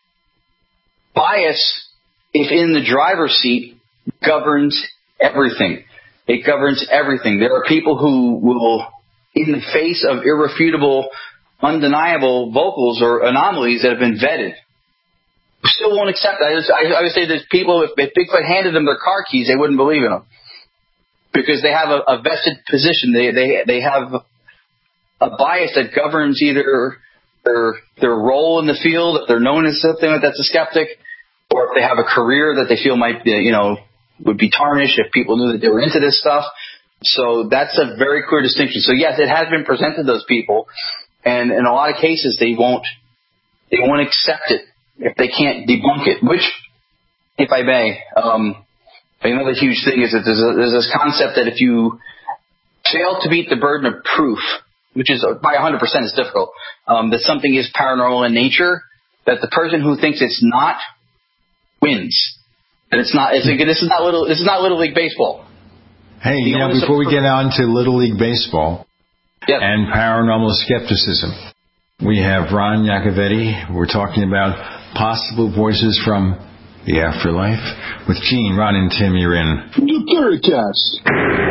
bias, if in the driver's seat, governs everything. It governs everything. There are people who will, in the face of irrefutable, undeniable vocals or anomalies that have been vetted, still won't accept that. I, just, I, I would say there's people, if, if Bigfoot handed them their car keys, they wouldn't believe in them. Because they have a, a vested position. They, they, they have a bias that governs either their, their role in the field, if they're known as something that's a skeptic, or if they have a career that they feel might be, you know, would be tarnished if people knew that they were into this stuff. So that's a very clear distinction. So yes, it has been presented to those people, and in a lot of cases they won't they won't accept it if they can't debunk it. Which, if I may, um, another huge thing is that there's, a, there's this concept that if you fail to meet the burden of proof, which is by one hundred percent is difficult, um, that something is paranormal in nature, that the person who thinks it's not wins. And it's not. It's, this is not little. This is not Little League baseball. Hey, you know, before we get on to Little League baseball yep. and paranormal skepticism, we have Ron Iacovetti. We're talking about possible voices from the afterlife with Gene, Ron, and Tim. You're in the Paracast.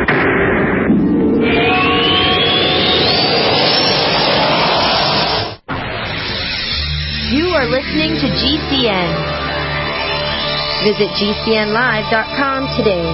You are listening to G C N. Visit G C N live dot com today.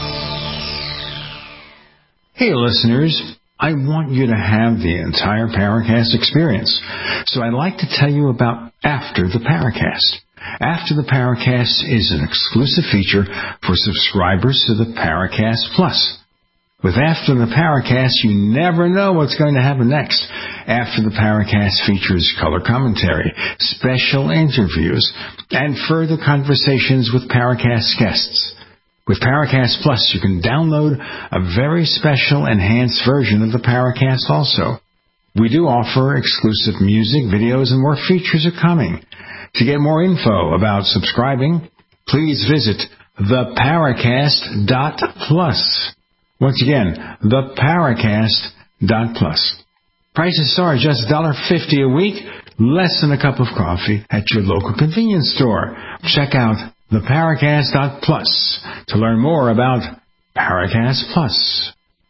Hey, listeners. I want you to have the entire Paracast experience. So I'd like to tell you about After the Paracast. After the Paracast is an exclusive feature for subscribers to the Paracast Plus. With After the Paracast, you never know what's going to happen next. After the Paracast features color commentary, special interviews, and further conversations with Paracast guests. With Paracast Plus, you can download a very special enhanced version of the Paracast also. We do offer exclusive music, videos, and more features are coming. To get more info about subscribing, please visit the paracast dot plus. Once again, the paracast dot plus. Prices start just one dollar fifty a week, less than a cup of coffee at your local convenience store. Check out the paracast dot plus to learn more about Paracast Plus.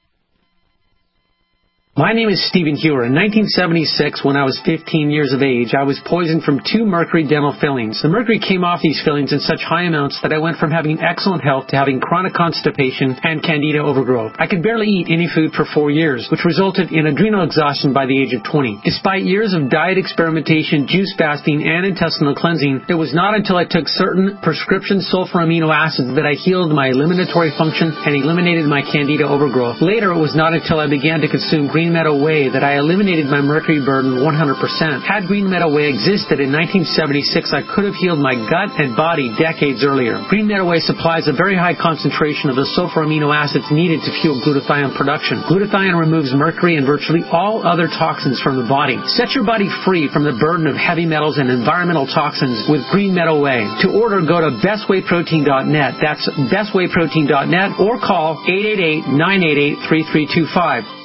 My name is Stephen Hewer. In nineteen seventy-six, when I was fifteen years of age, I was poisoned from two mercury dental fillings. The mercury came off these fillings in such high amounts that I went from having excellent health to having chronic constipation and candida overgrowth. I could barely eat any food for four years, which resulted in adrenal exhaustion by the age of twenty. Despite years of diet experimentation, juice fasting, and intestinal cleansing, it was not until I took certain prescription sulfur amino acids that I healed my eliminatory function and eliminated my candida overgrowth. Later, it was not until I began to consume green Green Meadow Whey that I eliminated my mercury burden one hundred percent. Had Green Meadow Whey existed in nineteen seventy-six, I could have healed my gut and body decades earlier. Green Meadow Whey supplies a very high concentration of the sulfur amino acids needed to fuel glutathione production. Glutathione removes mercury and virtually all other toxins from the body. Set your body free from the burden of heavy metals and environmental toxins with Green Meadow Whey. To order, go to best way protein dot net. That's best way protein dot net or call eight eight eight, nine eight eight, three three two five.